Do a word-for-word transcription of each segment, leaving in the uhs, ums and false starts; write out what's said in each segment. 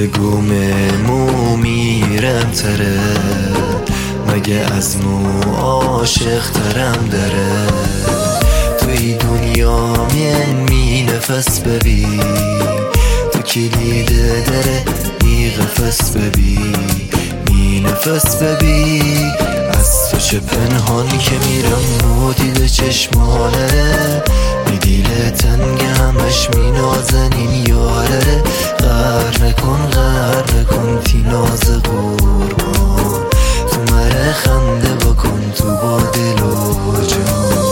بگو مو میرم تره، مگه از مو عاشق ترم داره. توی دنیا من می نفس ببین، تو کلید دره می قفس ببین، می نفس ببین. از تو چه پنهان که میرم و دید چشمانه، می دیل تنگ همش می نازنین یاره. غر نکن غر نکن تی ناز قربان، تو مره خنده بکن تو با دل و جان.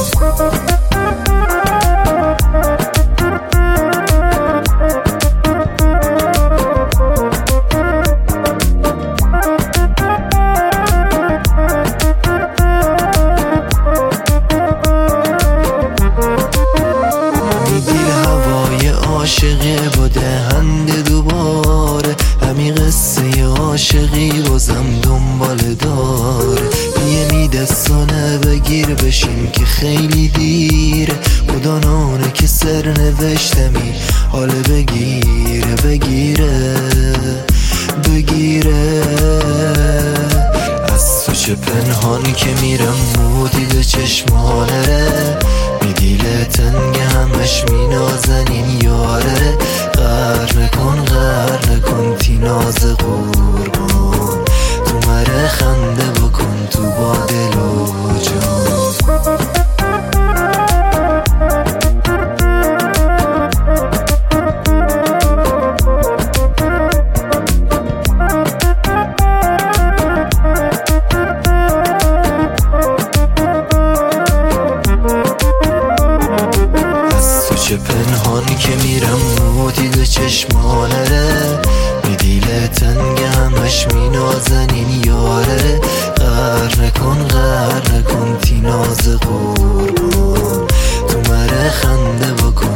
عاشقی با دهنده دوباره، همی قصه عاشقی بازم دنبال داره. یه می دستانه بگیر بشین که خیلی دیره، خدا نانه که سر نوشتمی حاله بگیره بگیره بگیره. از تو چه پنهان که میرم مودید چشمانه، می دیل تنگ همش می نازنین یاره. غر نکن غر نکن تی ناز قربان، تو مره خنده بکن تو با دل و جان. چه پنهان که میرم و دید چشمانه، می دیل تنگ همش می نازنین یاره. غر نکن غر نکن تی ناز قربان، تو مره خنده بکن